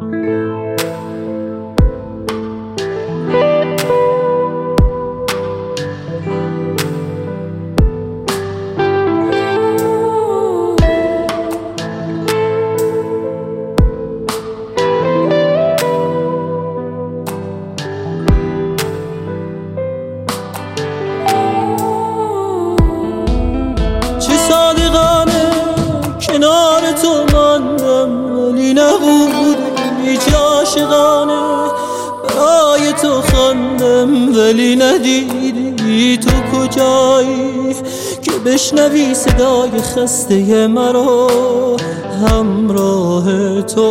کنار تو ماندم ولی نبودی، چه عاشقانه برای تو خواندم ولی ندیدی. تو کجایی که بشنوی صدای خسته مرا همراه تو؟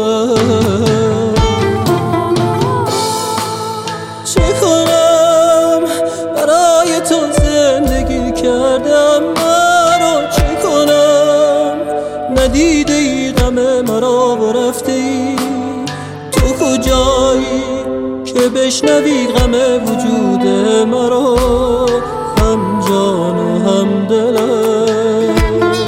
چه کنم برای تو زندگی کردم مرا، چه کنم ندیده ای غم مرا و رفته ای. تو کجایی که بشنوی غم وجود مرا هم جان و هم دلم؟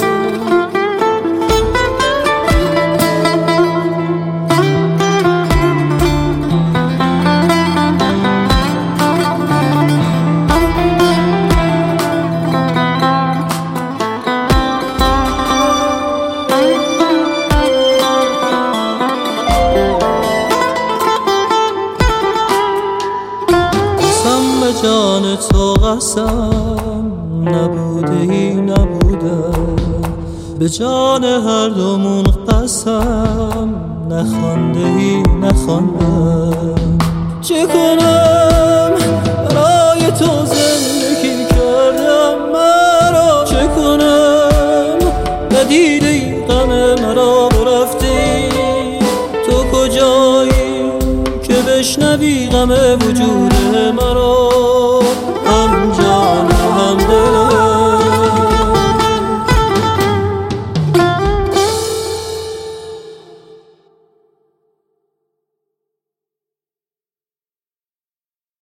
جان تو قسم نبوده ای نبودم، به جان هر دومون قسم نخوانده ای نخواندم. چه کنم برای تو زندگی کردم مرا، چه کنم ندیده ای غم مرا و رفته ای. تو کجایی که بشنوی غم وجود مرا